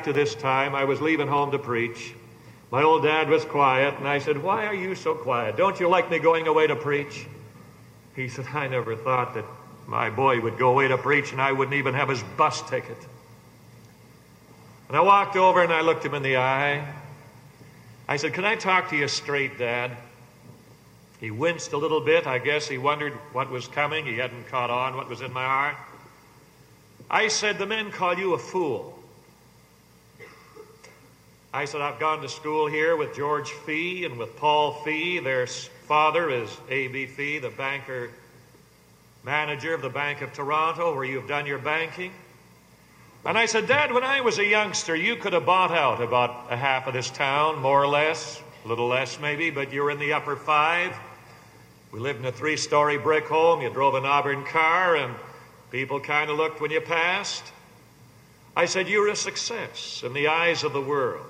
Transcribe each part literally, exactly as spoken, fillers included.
back to this time. I was leaving home to preach. My old dad was quiet, and I said, "Why are you so quiet? Don't you like me going away to preach?" He said, "I never thought that my boy would go away to preach and I wouldn't even have his bus ticket." And I walked over and I looked him in the eye. I said, "Can I talk to you straight, Dad?" He winced a little bit. I guess he wondered what was coming. He hadn't caught on what was in my heart. I said, "The men call you a fool." I said, "I've gone to school here with George Fee and with Paul Fee. Their father is A B Fee, the banker manager of the Bank of Toronto, where you've done your banking." And I said, "Dad, when I was a youngster, you could have bought out about a half of this town, more or less, a little less maybe, but you were in the upper five. We lived in a three-story brick home. You drove an Auburn car, and people kind of looked when you passed." I said, "You're a success in the eyes of the world."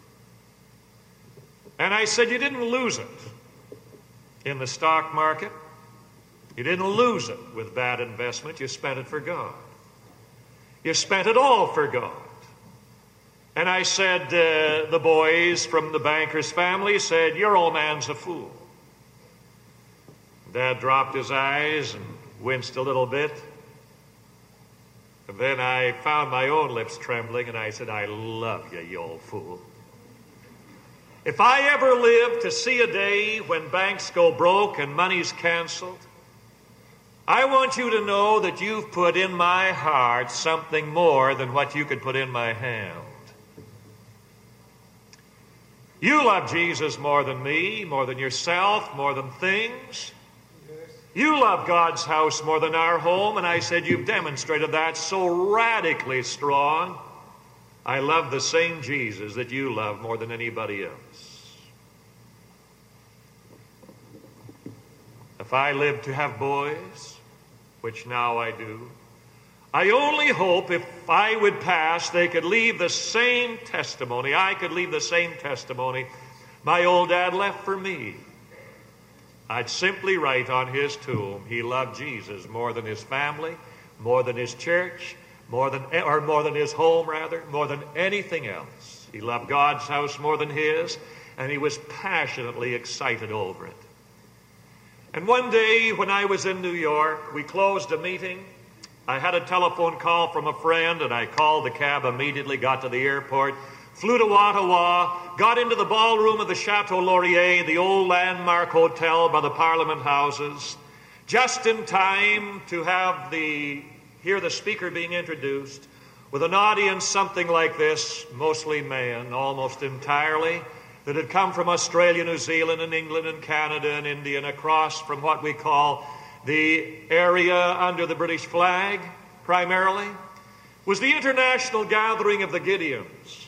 And I said, "You didn't lose it in the stock market. You didn't lose it with bad investment. You spent it for God. You spent it all for God." And I said, uh, the boys from the banker's family said, "Your old man's a fool." Dad dropped his eyes and winced a little bit. And then I found my own lips trembling, and I said, "I love you, you old fool. If I ever live to see a day when banks go broke and money's canceled, I want you to know that you've put in my heart something more than what you could put in my hand. You love Jesus more than me, more than yourself, more than things. You love God's house more than our home." And I said, "You've demonstrated that so radically strong. I love the same Jesus that you love more than anybody else. If I live to have boys, which now I do, I only hope if I would pass, they could leave the same testimony. I could leave the same testimony my old dad left for me. I'd simply write on his tomb, he loved Jesus more than his family, more than his church, more than, or more than his home, rather, more than anything else. He loved God's house more than his, and he was passionately excited over it." And one day when I was in New York, we closed a meeting. I had a telephone call from a friend, and I called the cab immediately, got to the airport, flew to Ottawa, got into the ballroom of the Chateau Laurier, the old landmark hotel by the Parliament Houses, just in time to have the hear the speaker being introduced, with an audience something like this, mostly men, almost entirely, that had come from Australia, New Zealand, and England, and Canada, and India, and across from what we call the area under the British flag, primarily, was the international gathering of the Gideons.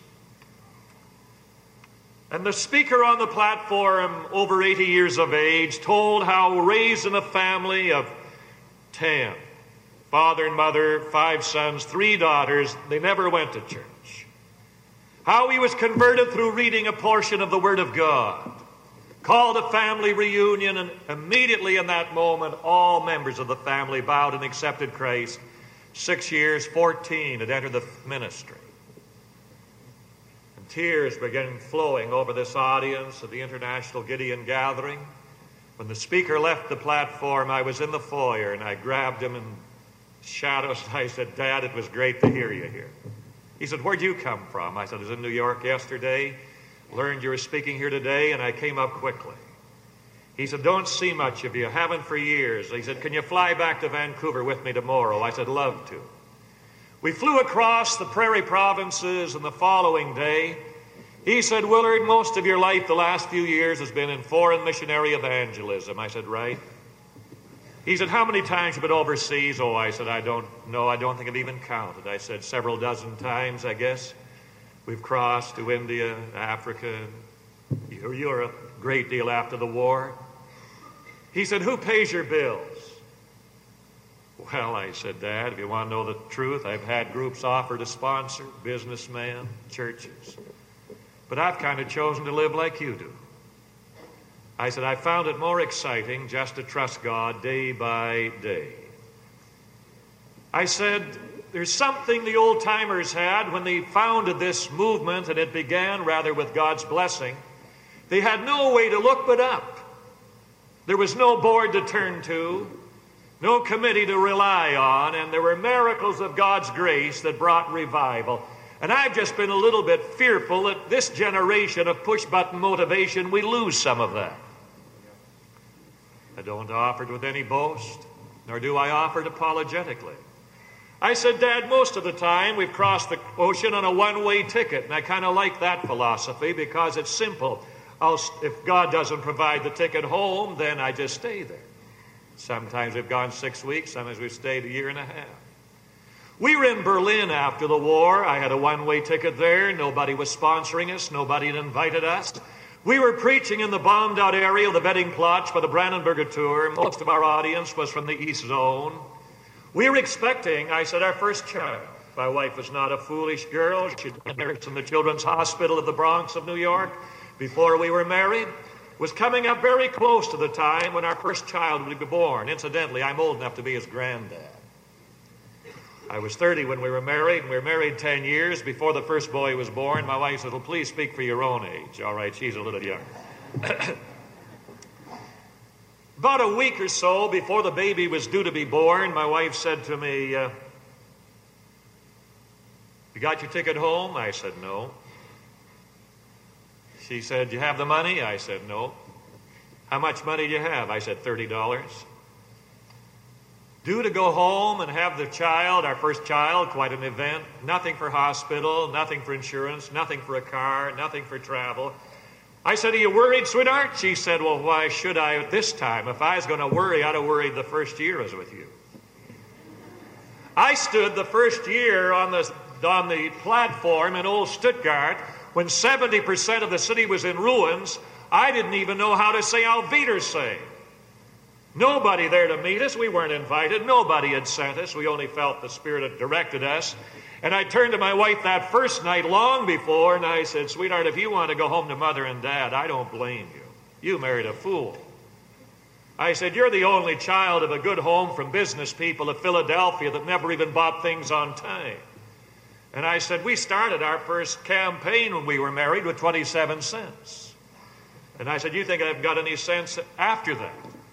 And the speaker on the platform, over eighty years of age, told how raising a family of ten, father and mother, five sons, three daughters, they never went to church. How he was converted through reading a portion of the Word of God, called a family reunion, and immediately in that moment, all members of the family bowed and accepted Christ. Six years, fourteen, had entered the ministry. And tears began flowing over this audience of the International Gideon Gathering. When the speaker left the platform, I was in the foyer, and I grabbed him in shadows, and I said, "Dad, it was great to hear you here." He said, "Where'd you come from?" I said, "I was in New York yesterday, learned you were speaking here today, and I came up quickly." He said, "Don't see much of you, haven't for years." He said, "Can you fly back to Vancouver with me tomorrow?" I said, "Love to." We flew across the prairie provinces, and the following day, he said, "Willard, most of your life the last few years has been in foreign missionary evangelism." I said, "Right." He said, "How many times have you been overseas?" Oh, I said, "I don't know. I don't think I've even counted." I said, "Several dozen times, I guess. We've crossed to India, Africa, Europe, a great deal after the war." He said, "Who pays your bills?" Well, I said, "Dad, if you want to know the truth, I've had groups offer to sponsor, businessmen, churches. But I've kind of chosen to live like you do." I said, "I found it more exciting just to trust God day by day." I said, there's something the old-timers had when they founded this movement, and it began rather with God's blessing. They had no way to look but up. There was no board to turn to, no committee to rely on, and there were miracles of God's grace that brought revival. And I've just been a little bit fearful that this generation of push-button motivation, we lose some of that. I don't offer it with any boast, nor do I offer it apologetically. I said, Dad, most of the time we've crossed the ocean on a one-way ticket, and I kind of like that philosophy because it's simple. I'll, if God doesn't provide the ticket home, then I just stay there. Sometimes we've gone six weeks, sometimes we've stayed a year and a half. We were in Berlin after the war. I had a one-way ticket there. Nobody was sponsoring us. Nobody had invited us. We were preaching in the bombed-out area of the Bettingplatz for the Brandenburger Tour. Most of our audience was from the East Zone. We were expecting, I said, our first child. My wife was not a foolish girl. She'd been nursed in the Children's Hospital of the Bronx of New York before we were married. Was coming up very close to the time when our first child would be born. Incidentally, I'm old enough to be his granddad. I was thirty when we were married, and we were married ten years. Before the first boy was born, my wife said, well, please speak for your own age. All right, she's a little younger. About a week or so before the baby was due to be born, my wife said to me, uh, you got your ticket home? I said, no. She said, you have the money? I said, no. How much money do you have? I said, thirty dollars. Due to go home and have the child, our first child, quite an event. Nothing for hospital, nothing for insurance, nothing for a car, nothing for travel. I said, are you worried, sweetheart? She said, well, why should I at this time? If I was going to worry, I'd have worried the first year I was with you. I stood the first year on the, on the platform in old Stuttgart when seventy percent of the city was in ruins. I didn't even know how to say Auf Wiedersehen. Nobody there to meet us. We weren't invited. Nobody had sent us. We only felt the Spirit had directed us. And I turned to my wife that first night long before, and I said, sweetheart, if you want to go home to Mother and Dad, I don't blame you. You married a fool. I said, you're the only child of a good home from business people of Philadelphia that never even bought things on time. And I said, we started our first campaign when we were married with twenty-seven cents. And I said, you think I've got any sense after that?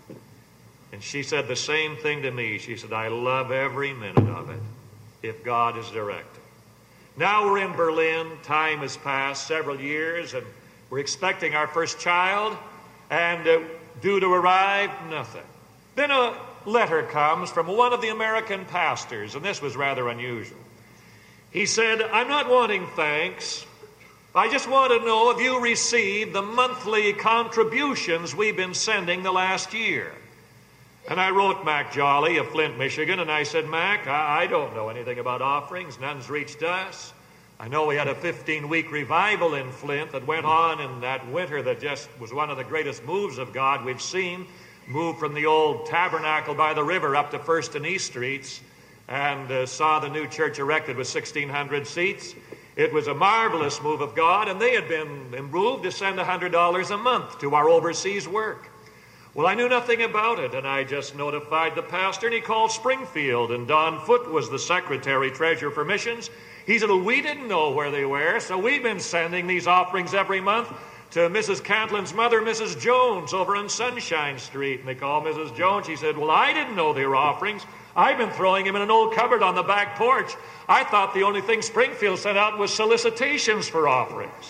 And she said the same thing to me. She said, I love every minute of it, if God is directing. Now we're in Berlin. Time has passed several years, and we're expecting our first child, and uh, due to arrive, nothing. Then a letter comes from one of the American pastors, and this was rather unusual. He said, I'm not wanting thanks. I just want to know if you received the monthly contributions we've been sending the last year. And I wrote Mac Jolly of Flint, Michigan, and I said, Mac, I, I don't know anything about offerings. None's reached us. I know we had a fifteen-week revival in Flint that went on in that winter that just was one of the greatest moves of God we've seen. Moved from the old tabernacle by the river up to First and East Streets and uh, saw the new church erected with sixteen hundred seats. It was a marvelous move of God, and they had been moved to send one hundred dollars a month to our overseas work. Well, I knew nothing about it, and I just notified the pastor, and he called Springfield, and Don Foote was the secretary treasurer for missions. He said, well, we didn't know where they were, so we've been sending these offerings every month to Missus Cantlin's mother, Missus Jones, over on Sunshine Street. And they called Missus Jones. She said, well, I didn't know they were offerings. I've been throwing them in an old cupboard on the back porch. I thought the only thing Springfield sent out was solicitations for offerings.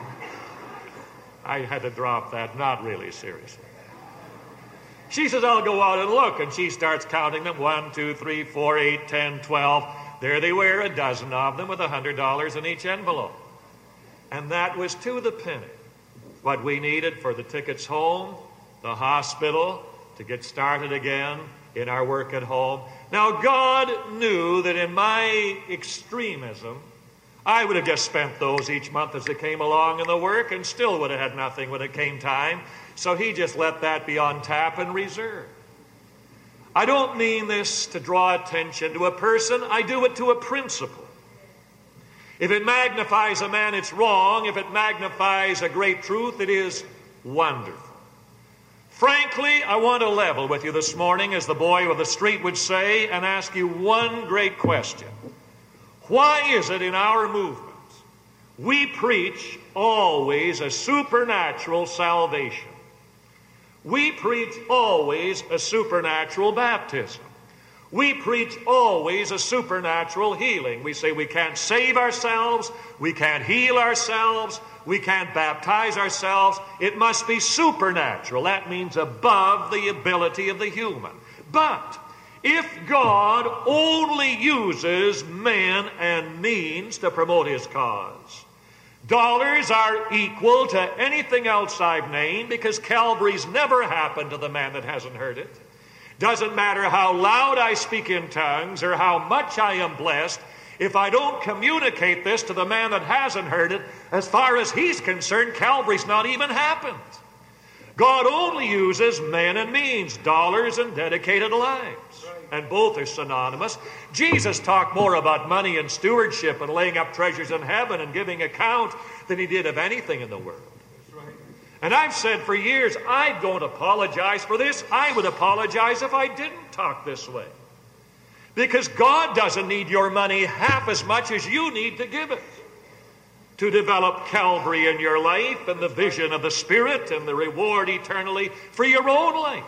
I had to drop that, not really seriously. She says, I'll go out and look. And she starts counting them. One, two, three, four, eight, ten, twelve. There they were, a dozen of them with one hundred dollars in each envelope. And that was to the penny what we needed for the tickets home, the hospital, to get started again in our work at home. Now, God knew that in my extremism, I would have just spent those each month as they came along in the work and still would have had nothing when it came time. So he just let that be on tap and reserve. I don't mean this to draw attention to a person. I do it to a principle. If it magnifies a man, it's wrong. If it magnifies a great truth, it is wonderful. Frankly, I want to level with you this morning, as the boy with the street would say, and ask you one great question. Why is it in our movement we preach always a supernatural salvation? We preach always a supernatural baptism. We preach always a supernatural healing. We say we can't save ourselves, we can't heal ourselves, we can't baptize ourselves. It must be supernatural. That means above the ability of the human. But if God only uses men and means to promote his cause, dollars are equal to anything else I've named, because Calvary's never happened to the man that hasn't heard it. Doesn't matter how loud I speak in tongues or how much I am blessed, if I don't communicate this to the man that hasn't heard it, as far as he's concerned, Calvary's not even happened. God only uses men and means, dollars and dedicated lives. And both are synonymous. Jesus talked more about money and stewardship and laying up treasures in heaven and giving account than he did of anything in the world. And I've said for years, I don't apologize for this. I would apologize if I didn't talk this way. Because God doesn't need your money half as much as you need to give it to develop Calvary in your life and the vision of the Spirit and the reward eternally for your own life.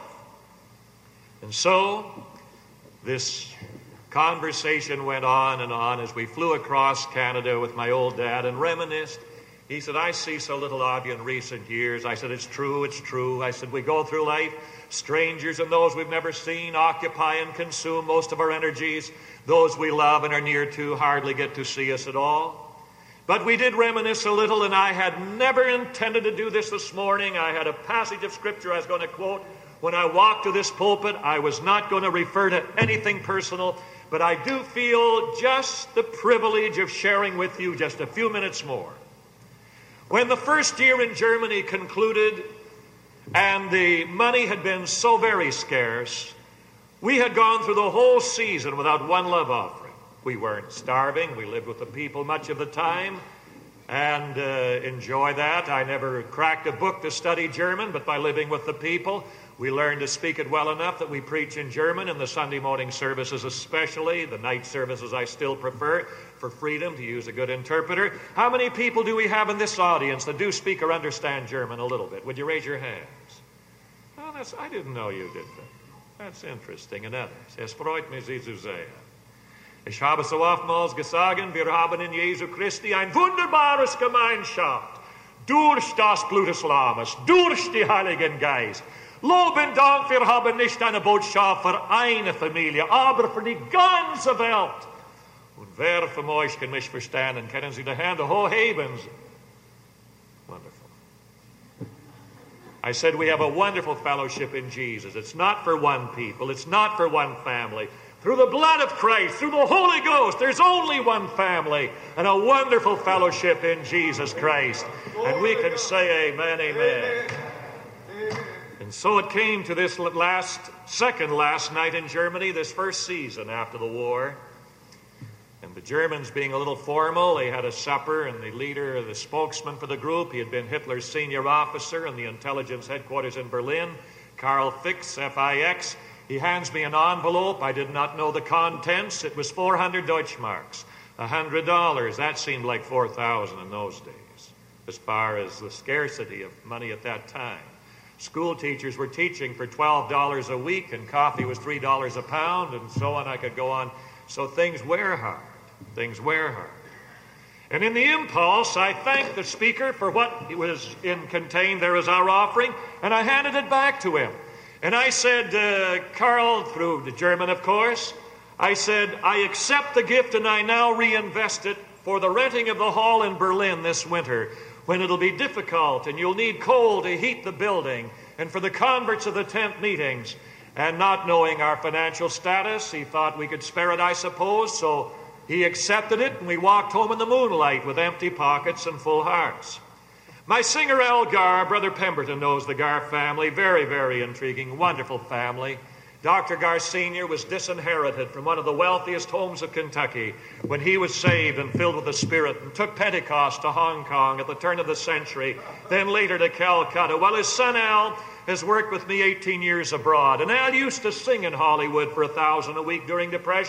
And so this conversation went on and on as we flew across Canada with my old dad and reminisced. He said, I see so little of you in recent years. I said, it's true, it's true. I said, we go through life, strangers and those we've never seen occupy and consume most of our energies. Those we love and are near to hardly get to see us at all. But we did reminisce a little, and I had never intended to do this this morning. I had a passage of Scripture I was going to quote. When I walked to this pulpit, I was not going to refer to anything personal, but I do feel just the privilege of sharing with you just a few minutes more. When the first year in Germany concluded and the money had been so very scarce, we had gone through the whole season without one love offering. We weren't starving. We lived with the people much of the time and uh, enjoy that. I never cracked a book to study German, but by living with the people, we learned to speak it well enough that we preach in German in the Sunday morning services especially. The night services I still prefer for freedom to use a good interpreter. How many people do we have in this audience that do speak or understand German a little bit? Would you raise your hands? Oh, that's, I didn't know you did that. That's interesting. And others. Es freut mich, Sie zu sehen. Ich habe so oftmals gesagt, wir haben in Jesu Christi ein wunderbares Gemeinschaft. Durch das Blut des Lammes, durch die Heiligen Geist. Lob und Dank, wir haben nicht eine Botschaft für eine Familie, aber für die ganze Welt. Und wer von euch kann mich verstehen? Können Sie die Hände hochheben? Wonderful. I said we have a wonderful fellowship in Jesus. It's not for one people. It's not for one family. Through the blood of Christ, through the Holy Ghost, there's only one family and a wonderful fellowship in Jesus Christ. And we can say amen, amen. And so it came to this last, second last night in Germany, this first season after the war. And the Germans being a little formal, they had a supper, and the leader, the spokesman for the group, he had been Hitler's senior officer in the intelligence headquarters in Berlin, Karl Fix, F I X. He hands me an envelope. I did not know the contents. It was four hundred Deutschmarks, one hundred dollars. That seemed like four thousand in those days, as far as the scarcity of money at that time. School teachers were teaching for twelve dollars a week, and coffee was three dollars a pound, and so on. I could go on. So things were hard. Things were hard. And in the impulse, I thanked the speaker for what was in contained there as our offering, and I handed it back to him. And I said, uh, Carl, through the German, of course, I said, I accept the gift and I now reinvest it for the renting of the hall in Berlin this winter, when it'll be difficult and you'll need coal to heat the building, and for the converts of the tent meetings. And not knowing our financial status, he thought we could spare it, I suppose, so he accepted it, and we walked home in the moonlight with empty pockets and full hearts. My singer, Al Garr, Brother Pemberton knows the Garr family, very, very intriguing, wonderful family. Doctor Garr Senior was disinherited from one of the wealthiest homes of Kentucky when he was saved and filled with the Spirit and took Pentecost to Hong Kong at the turn of the century, then later to Calcutta. Well, his son Al has worked with me eighteen years abroad, and Al used to sing in Hollywood for a thousand a week during Depression.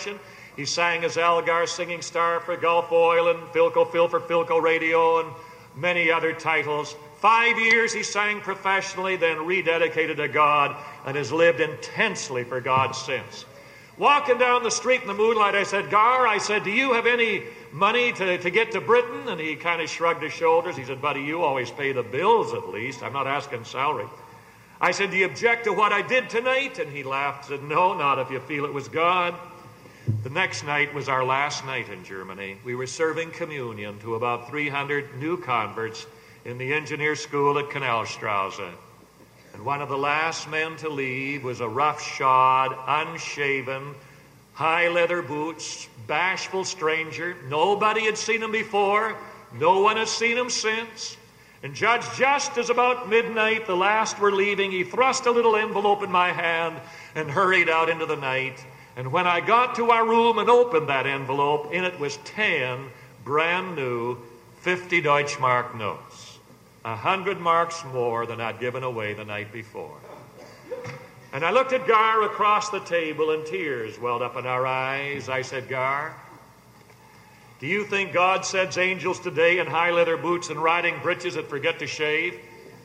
He sang as Algar Singing Star for Gulf Oil and Philco Phil for Philco Radio and many other titles. Five years he sang professionally, then rededicated to God, and has lived intensely for God since. Walking down the street in the moonlight, I said, Gar, I said, do you have any money to, to get to Britain? And he kind of shrugged his shoulders. He said, buddy, you always pay the bills at least. I'm not asking salary. I said, do you object to what I did tonight? And he laughed and said, no, not if you feel it was God. The next night was our last night in Germany. We were serving communion to about three hundred new converts in the engineer school at Kanalstrasse. And one of the last men to leave was a rough-shod, unshaven, high leather boots, bashful stranger. Nobody had seen him before. No one has seen him since. And Judge, just as about midnight the last were leaving, he thrust a little envelope in my hand and hurried out into the night. And when I got to our room and opened that envelope, in it was ten brand new fifty Deutschmark notes. A hundred marks more than I'd given away the night before. And I looked at Gar across the table, and tears welled up in our eyes. I said, Gar, do you think God sends angels today in high leather boots and riding breeches that forget to shave?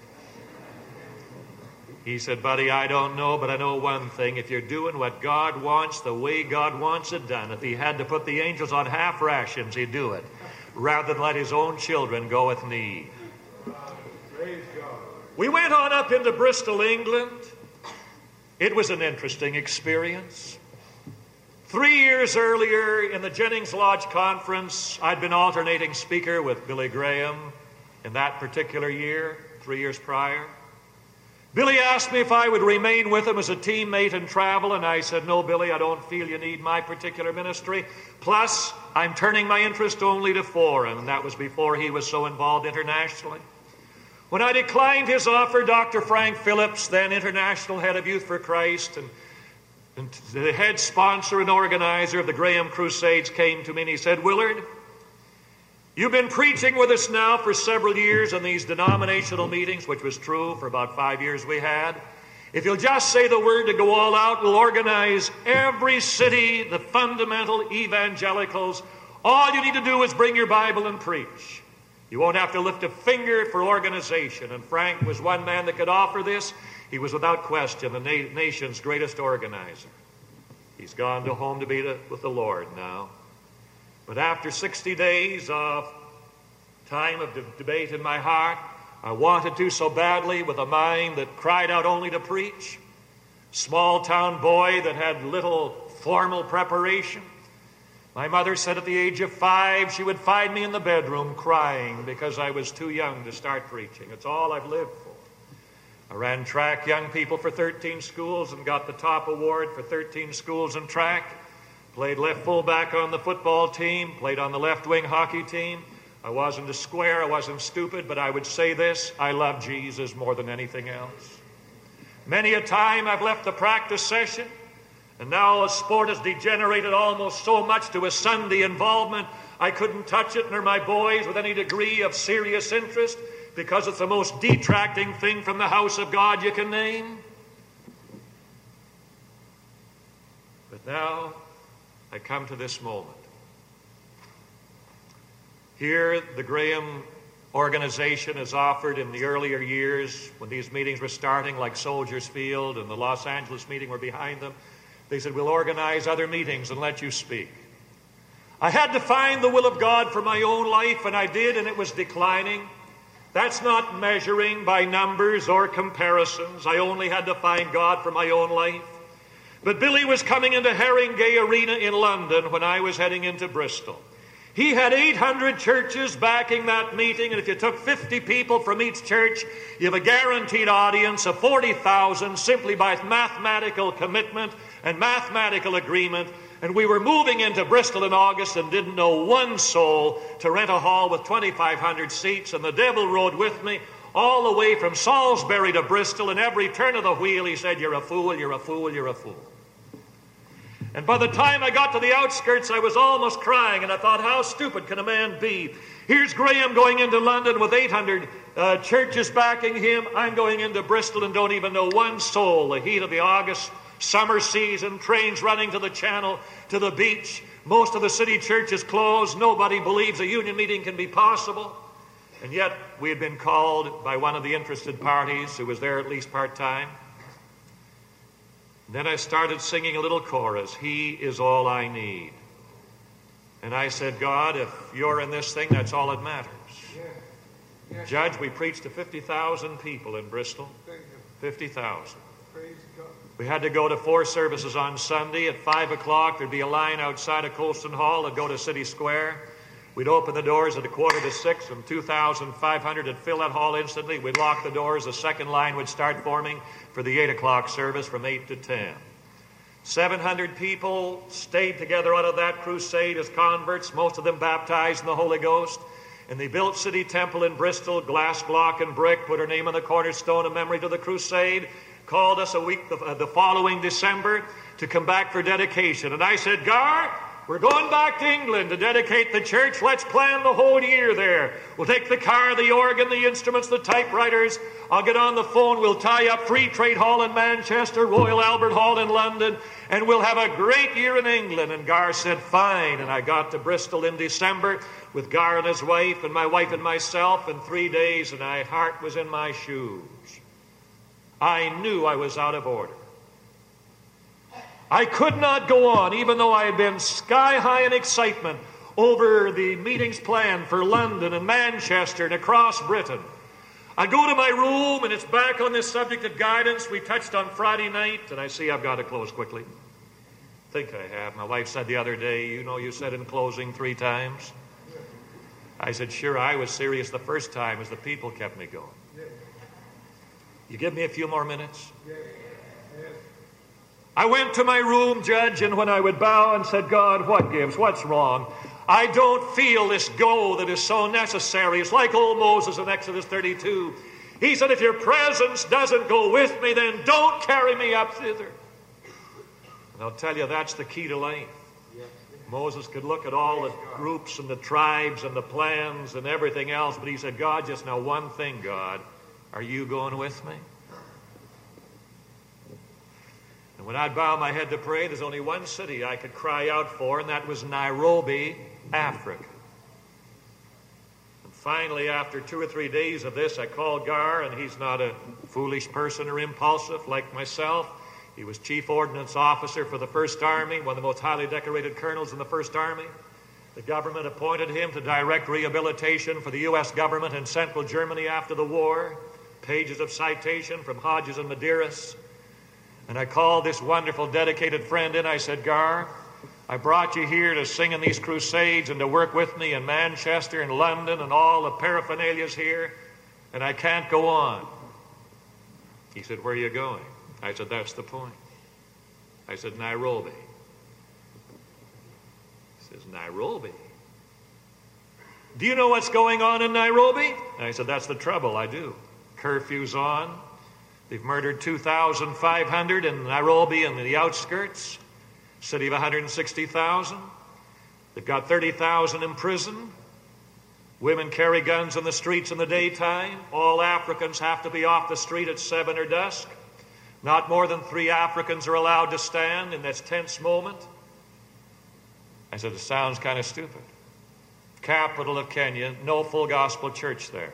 He said, buddy, I don't know, but I know one thing. If you're doing what God wants the way God wants it done, if he had to put the angels on half rations, he'd do it, rather than let his own children go with need. We went on up into Bristol, England. It was an interesting experience. Three years earlier in the Jennings Lodge Conference, I'd been alternating speaker with Billy Graham in that particular year, three years prior. Billy asked me if I would remain with him as a teammate and travel, and I said, no, Billy, I don't feel you need my particular ministry. Plus, I'm turning my interest only to foreign, and that was before he was so involved internationally. When I declined his offer, Doctor Frank Phillips, then international head of Youth for Christ and, and the head sponsor and organizer of the Graham Crusades, came to me and he said, Willard, you've been preaching with us now for several years in these denominational meetings, which was true for about five years we had. If you'll just say the word to go all out, we'll organize every city, the fundamental evangelicals. All you need to do is bring your Bible and preach. You won't have to lift a finger for organization. And Frank was one man that could offer this. He was without question the na- nation's greatest organizer. He's gone to home to be to, with the Lord now. But after sixty days of time of de- debate in my heart, I wanted to so badly, with a mind that cried out only to preach. Small town boy that had little formal preparation. My mother said at the age of five she would find me in the bedroom crying because I was too young to start preaching. It's all I've lived for. I ran track young people for thirteen schools and got the top award for thirteen schools in track. Played left fullback on the football team, played on the left wing hockey team. I wasn't a square, I wasn't stupid, but I would say this, I love Jesus more than anything else. Many a time I've left the practice session, and now a sport has degenerated almost so much to a Sunday involvement, I couldn't touch it, nor my boys, with any degree of serious interest, because it's the most detracting thing from the house of God you can name. But now I come to this moment. Here, the Graham organization has offered in the earlier years, when these meetings were starting, like Soldiers Field and the Los Angeles meeting were behind them, they said, we'll organize other meetings and let you speak. I had to find the will of God for my own life, and I did, and it was declining. That's not measuring by numbers or comparisons. I only had to find God for my own life. But Billy was coming into Haringey Arena in London when I was heading into Bristol. He had eight hundred churches backing that meeting, and if you took fifty people from each church, you have a guaranteed audience of forty thousand simply by mathematical commitment and mathematical agreement. And we were moving into Bristol in August and didn't know one soul to rent a hall with twenty-five hundred seats, and the devil rode with me all the way from Salisbury to Bristol, and every turn of the wheel he said, you're a fool, you're a fool, you're a fool. And by the time I got to the outskirts, I was almost crying, and I thought, how stupid can a man be? Here's Graham going into London with eight hundred uh, churches backing him. I'm going into Bristol and don't even know one soul. The heat of the August summer season, trains running to the channel, to the beach, Most of the city church is closed. Nobody believes a union meeting can be possible. And yet we had been called by one of the interested parties who was there at least part-time. Then I started singing a little chorus, "He is all I need." And I said, God, if you're in this thing, that's all that matters. Yeah. Yeah. Judge, we preached to fifty thousand people in Bristol. fifty thousand. We had to go to four services on Sunday. At five o'clock, there'd be a line outside of Colston Hall and go to City Square. We'd open the doors at a quarter to six, and two thousand five hundred would fill that hall instantly. We'd lock the doors. The second line would start forming for the eight o'clock service from eight to ten. seven hundred people stayed together out of that crusade as converts, most of them baptized in the Holy Ghost. And they built City Temple in Bristol, glass block and brick, put her name on the cornerstone in memory to the crusade, called us a week the, uh, the following December to come back for dedication. And I said, Gar, we're going back to England to dedicate the church. Let's plan the whole year there. We'll take the car, the organ, the instruments, the typewriters. I'll get on the phone. We'll tie up Free Trade Hall in Manchester, Royal Albert Hall in London, and we'll have a great year in England. And Gar said, fine. And I got to Bristol in December with Gar and his wife and my wife and myself in three days, and my heart was in my shoes. I knew I was out of order. I could not go on, even though I had been sky high in excitement over the meetings planned for London and Manchester and across Britain. I go to my room, and it's back on this subject of guidance we touched on Friday night, and I see I've got to close quickly. I think I have. My wife said the other day, you know, you said in closing three times. I said, sure, I was serious the first time as the people kept me going. You give me a few more minutes? I went to my room, Judge, and when I would bow and said, God, what gives? What's wrong? I don't feel this go that is so necessary. It's like old Moses in Exodus thirty-two. He said, if your presence doesn't go with me, then don't carry me up thither. And I'll tell you, that's the key to life. Moses could look at all the groups and the tribes and the plans and everything else, but he said, God, just now one thing, God. Are you going with me? And when I'd bow my head to pray, there's only one city I could cry out for, and that was Nairobi, Africa. And finally, after two or three days of this, I called Gar, and he's not a foolish person or impulsive like myself. He was Chief Ordnance Officer for the First Army, one of the most highly decorated colonels in the First Army. The government appointed him to direct rehabilitation for the U S government in central Germany after the war. Pages of citation from Hodges and Medeiros. And I called this wonderful, dedicated friend in. I said, Gar, I brought you here to sing in these crusades and to work with me in Manchester and London and all the paraphernalias here, and I can't go on. He said, where are you going? I said, that's the point. I said, Nairobi. He says, Nairobi? Do you know what's going on in Nairobi? I said, that's the trouble, I do. Curfew's on. They've murdered two thousand five hundred in Nairobi and the outskirts. City of one hundred sixty thousand. They've got thirty thousand in prison. Women carry guns in the streets in the daytime. All Africans have to be off the street at seven or dusk. Not more than three Africans are allowed to stand in this tense moment. I said, it sounds kind of stupid. Capital of Kenya, no full gospel church there.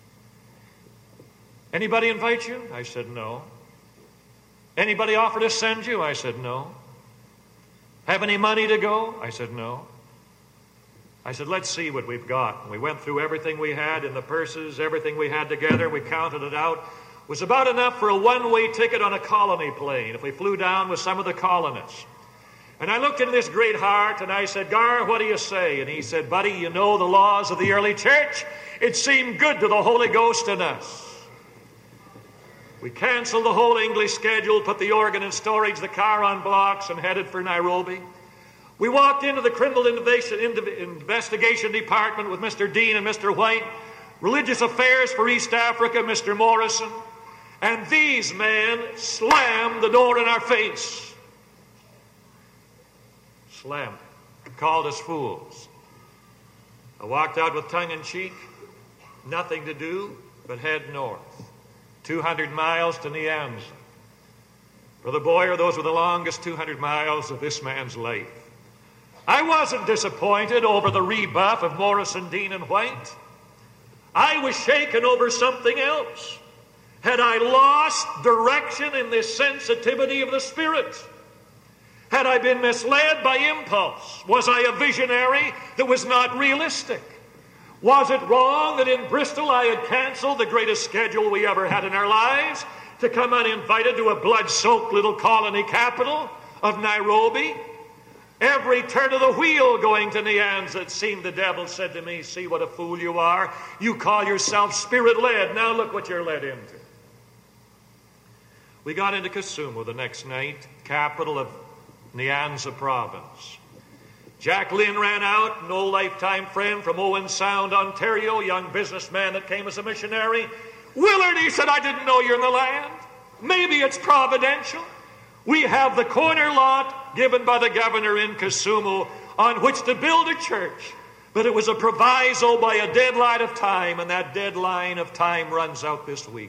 Anybody invite you? I said, no. Anybody offer to send you? I said, no. Have any money to go? I said, no. I said, let's see what we've got. And we went through everything we had in the purses, everything we had together. We counted it out. It was about enough for a one-way ticket on a colony plane if we flew down with some of the colonists. And I looked into this great heart and I said, Gar, what do you say? And he said, buddy, you know the laws of the early church. It seemed good to the Holy Ghost in us. We canceled the whole English schedule, put the organ in storage, the car on blocks, and headed for Nairobi. We walked into the criminal investigation department with Mister Dean and Mister White, religious affairs for East Africa, Mister Morrison, and these men slammed the door in our face. Slammed it. Called us fools. I walked out with tongue in cheek, nothing to do but head north. two hundred miles to Nyanza. Brother Boyer, those were the longest two hundred miles of this man's life. I wasn't disappointed over the rebuff of Morrison, Dean, and White. I was shaken over something else. Had I lost direction in this sensitivity of the Spirit? Had I been misled by impulse? Was I a visionary that was not realistic? Was it wrong that in Bristol I had canceled the greatest schedule we ever had in our lives to come uninvited to a blood-soaked little colony capital of Nairobi? Every turn of the wheel going to Nyanza, it seemed the devil said to me, see what a fool you are. You call yourself Spirit-led. Now look what you're led into. We got into Kisumu the next night, capital of Nyanza province. Jack Lynn ran out, an old lifetime friend from Owen Sound, Ontario, young businessman that came as a missionary. Willard, he said, I didn't know you're in the land. Maybe it's providential. We have the corner lot given by the governor in Kisumu on which to build a church. But it was a proviso by a deadline of time, and that deadline of time runs out this week.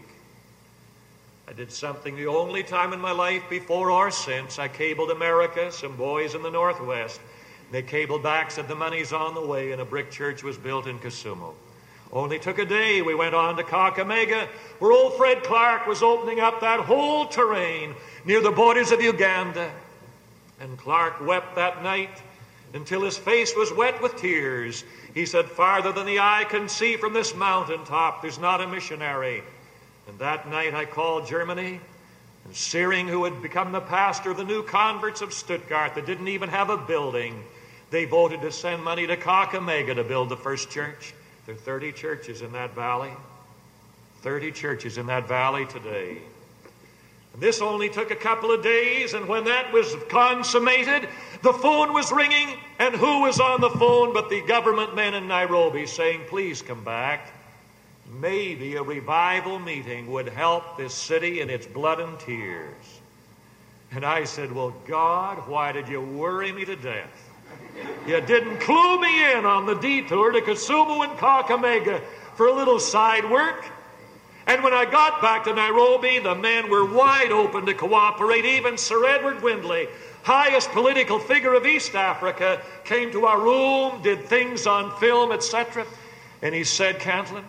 I did something the only time in my life before or since. I cabled America, some boys in the Northwest. They cabled back, said the money's on the way, and a brick church was built in Kisumu. Only took a day. We went on to Kakamega, where old Fred Clark was opening up that whole terrain near the borders of Uganda. And Clark wept that night until his face was wet with tears. He said, farther than the eye can see from this mountaintop, there's not a missionary. And that night I called Germany, and Searing, who had become the pastor of the new converts of Stuttgart that didn't even have a building, they voted to send money to Kakamega to build the first church. There are thirty churches in that valley. thirty churches in that valley today. And this only took a couple of days, and when that was consummated, the phone was ringing, and who was on the phone but the government men in Nairobi saying, please come back. Maybe a revival meeting would help this city in its blood and tears. And I said, well, God, why did you worry me to death? You didn't clue me in on the detour to Kisumu and Kakamega for a little side work. And when I got back to Nairobi, the men were wide open to cooperate. Even Sir Edward Windley, highest political figure of East Africa, came to our room, did things on film, et cetera. And he said, Cantland,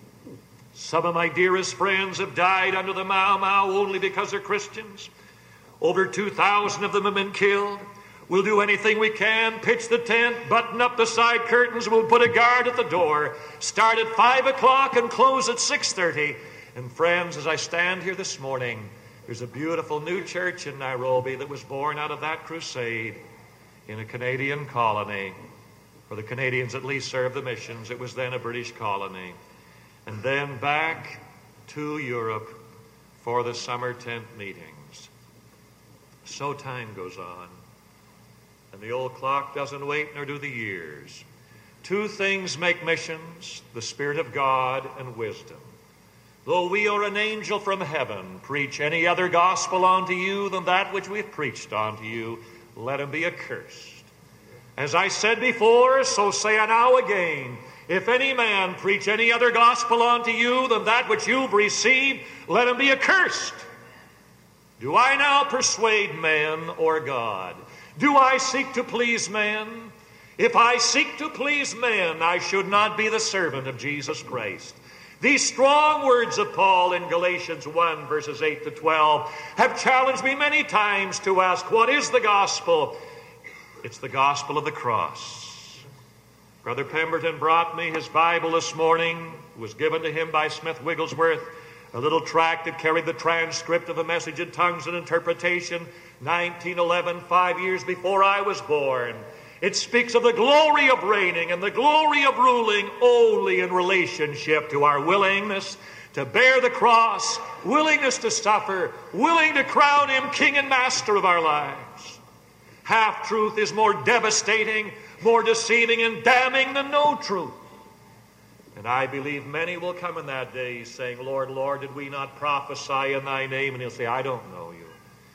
some of my dearest friends have died under the Mau Mau only because they're Christians. Over two thousand of them have been killed. We'll do anything we can, pitch the tent, button up the side curtains, we'll put a guard at the door, start at five o'clock and close at six thirty. And friends, as I stand here this morning, there's a beautiful new church in Nairobi that was born out of that crusade in a Canadian colony. For the Canadians at least served the missions. It was then a British colony. And then back to Europe for the summer tent meetings. So time goes on. And the old clock doesn't wait, nor do the years. Two things make missions, the Spirit of God and wisdom. Though we or an angel from heaven preach any other gospel unto you than that which we have preached unto you, let him be accursed. As I said before, so say I now again, if any man preach any other gospel unto you than that which you've received, let him be accursed. Do I now persuade men or God? Do I seek to please men? If I seek to please men, I should not be the servant of Jesus Christ. These strong words of Paul in Galatians one, verses eight to twelve, have challenged me many times to ask, what is the gospel? It's the gospel of the cross. Brother Pemberton brought me his Bible this morning. It was given to him by Smith Wigglesworth, a little tract that carried the transcript of a message in tongues and interpretation, nineteen eleven, five years before I was born. It speaks of the glory of reigning and the glory of ruling only in relationship to our willingness to bear the cross, willingness to suffer, willing to crown him king and master of our lives. Half-truth is more devastating, more deceiving and damning than no truth. And I believe many will come in that day saying, Lord, Lord, did we not prophesy in thy name? And he'll say, I don't know you.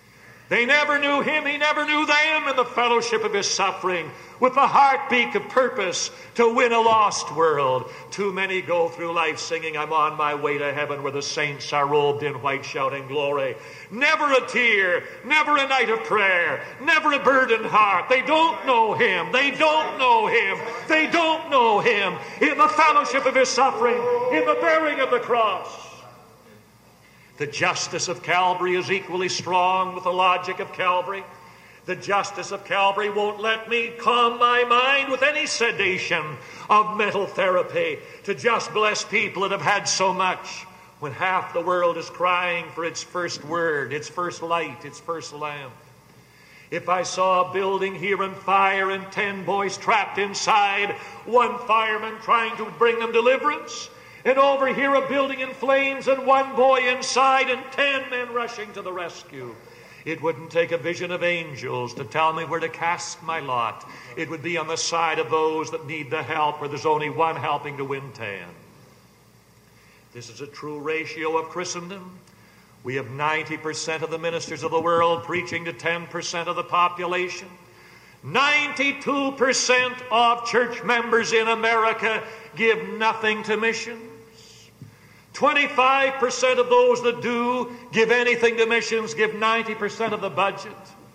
They never knew him. He never knew them in the fellowship of his suffering, with the heartbeat of purpose to win a lost world. Too many go through life singing, I'm on my way to heaven where the saints are robed in white shouting glory. Never a tear, never a night of prayer, never a burdened heart. They don't know him. They don't know him. They don't know him in the fellowship of his suffering, in the bearing of the cross. The justice of Calvary is equally strong with the logic of Calvary. The justice of Calvary won't let me calm my mind with any sedation of mental therapy to just bless people that have had so much when half the world is crying for its first word, its first light, its first lamp. If I saw a building here on fire and ten boys trapped inside, one fireman trying to bring them deliverance, and over here a building in flames and one boy inside and ten men rushing to the rescue, it wouldn't take a vision of angels to tell me where to cast my lot. It would be on the side of those that need the help, where there's only one helping to win ten. This is a true ratio of Christendom. We have ninety percent of the ministers of the world preaching to ten percent of the population. ninety-two percent of church members in America give nothing to missions. twenty-five percent of those that do give anything to missions give ninety percent of the budget.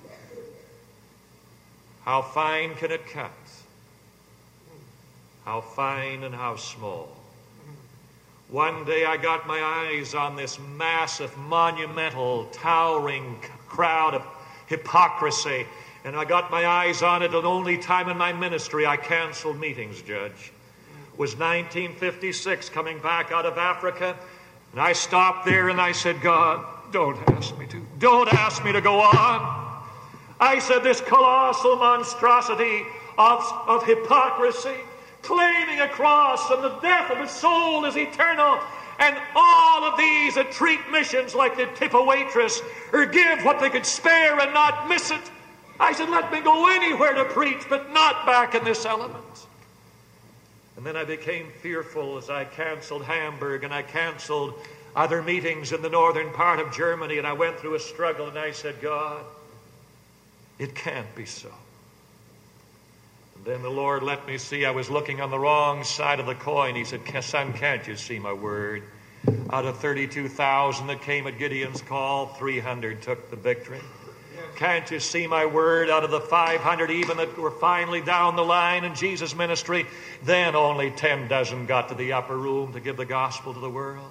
How fine can it cut? How fine and how small. One day I got my eyes on this massive, monumental, towering crowd of hypocrisy, and I got my eyes on it, and the only time in my ministry I canceled meetings, Judge, was nineteen fifty-six, coming back out of Africa, and I stopped there and I said, God, don't ask me to. Don't ask me to go on. I said, this colossal monstrosity of, of hypocrisy, claiming a cross and the death of a soul is eternal, and all of these that treat missions like they tip a waitress or give what they could spare and not miss it. I said, let me go anywhere to preach, but not back in this element. And then I became fearful as I canceled Hamburg and I canceled other meetings in the northern part of Germany, and I went through a struggle, and I said, God, it can't be so. And then the Lord let me see I was looking on the wrong side of the coin. He said, son, can't you see my word? Out of thirty-two thousand that came at Gideon's call, three hundred took the victory. Can't you see my word? Out of the five hundred even that were finally down the line in Jesus' ministry, then only ten dozen got to the upper room to give the gospel to the world.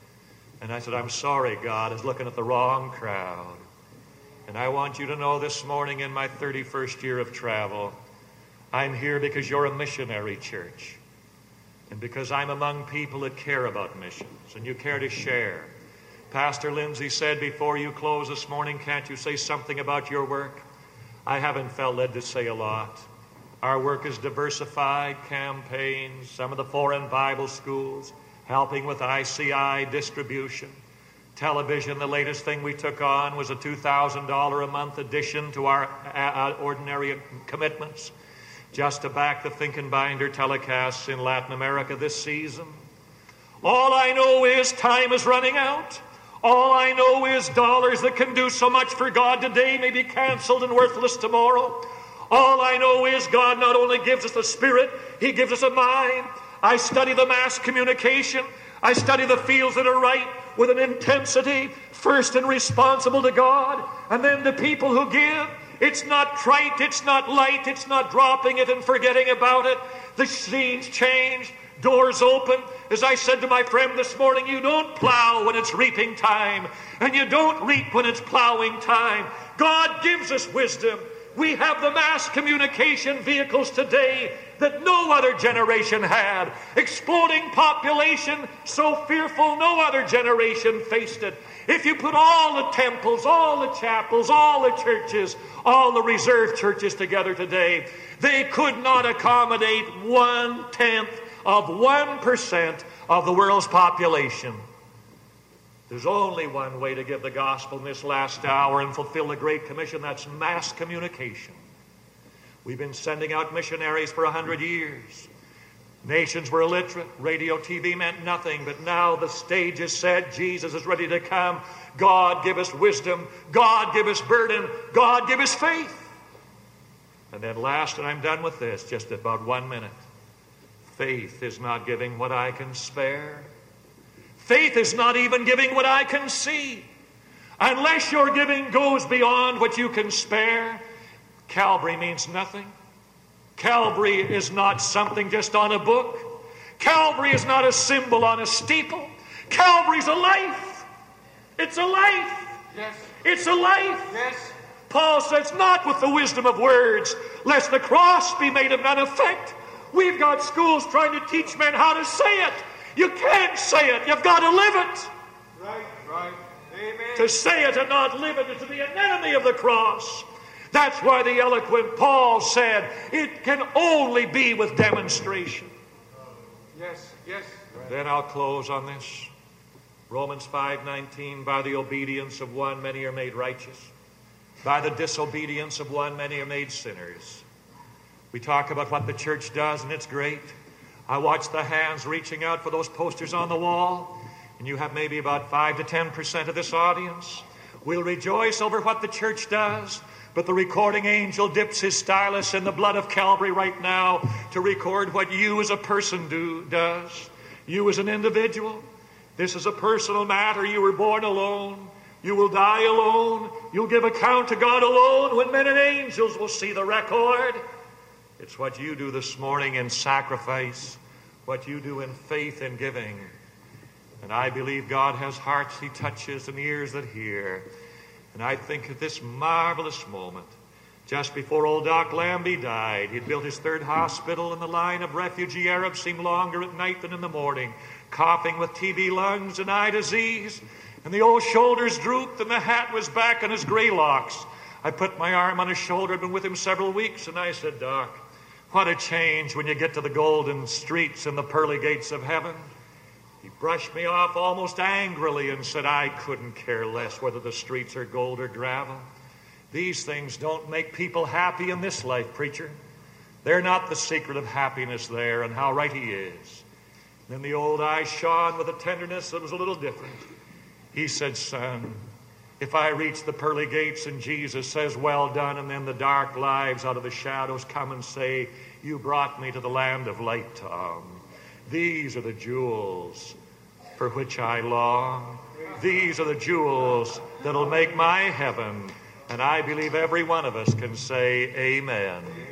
And I said, I'm sorry, God, I was looking at the wrong crowd. And I want you to know this morning, in my thirty-first year of travel, I'm here because you're a missionary church, and because I'm among people that care about missions and you care to share. Pastor Lindsay said before you close this morning, can't you say something about your work? I haven't felt led to say a lot. Our work is diversified campaigns, some of the foreign Bible schools, helping with I C I distribution. Television, the latest thing we took on was a two thousand dollars a month addition to our uh, ordinary commitments, just to back the Finkenbinder telecasts in Latin America this season. All I know is time is running out. All I know is dollars that can do so much for God today may be canceled and worthless tomorrow. All I know is God not only gives us the Spirit, He gives us a mind. I study the mass communication. I study the fields that are right with an intensity, first and responsible to God, and then to people who give. It's not trite, it's not light, it's not dropping it and forgetting about it. The scenes change, doors open. As I said to my friend this morning, you don't plow when it's reaping time, and you don't reap when it's plowing time. God gives us wisdom. We have the mass communication vehicles today that no other generation had. Exploding population, so fearful no other generation faced it. If you put all the temples, all the chapels, all the churches, all the reserve churches together today, they could not accommodate one-tenth of one percent of the world's population. There's only one way to give the gospel in this last hour and fulfill the Great Commission. That's mass communication. We've been sending out missionaries for a hundred years. Nations were illiterate. Radio, T V meant nothing. But now the stage is set. Jesus is ready to come. God give us wisdom. God give us burden. God give us faith. And then last, and I'm done with this, just about one minute. Faith is not giving what I can spare. Faith is not even giving what I can see. Unless your giving goes beyond what you can spare, Calvary means nothing. Calvary is not something just on a book. Calvary is not a symbol on a steeple. Calvary's a life. It's a life. Yes. It's a life. Yes. Paul says, not with the wisdom of words, lest the cross be made of none effect. We've got schools trying to teach men how to say it. You can't say it. You've got to live it. Right, right. Amen. To say it and not live it is to be an enemy of the cross. That's why the eloquent Paul said, it can only be with demonstration. Yes, yes. Right. Then I'll close on this. Romans five nineteen, by the obedience of one, many are made righteous. By the disobedience of one, many are made sinners. We talk about what the church does, and it's great. I watch the hands reaching out for those posters on the wall, and you have maybe about five to ten percent of this audience. We'll rejoice over what the church does, but the recording angel dips his stylus in the blood of Calvary right now to record what you as a person do does. You as an individual. This is a personal matter. You were born alone. You will die alone. You'll give account to God alone when men and angels will see the record. It's what you do this morning in sacrifice, what you do in faith and giving. And I believe God has hearts He touches and ears that hear. And I think at this marvelous moment, just before old Doc Lambie died, he'd built his third hospital, and the line of refugee Arabs seemed longer at night than in the morning, coughing with T B lungs and eye disease. And the old shoulders drooped, and the hat was back on his gray locks. I put my arm on his shoulder. I'd been with him several weeks, and I said, Doc, what a change when you get to the golden streets and the pearly gates of heaven. He brushed me off almost angrily and said, I couldn't care less whether the streets are gold or gravel. These things don't make people happy in this life, preacher. They're not the secret of happiness there, and how right he is. Then the old eyes shone with a tenderness that was a little different. He said, son, if I reach the pearly gates and Jesus says, well done, and then the dark lives out of the shadows come and say, you brought me to the land of light, Tom. These are the jewels for which I long. These are the jewels that'll make my heaven. And I believe every one of us can say amen.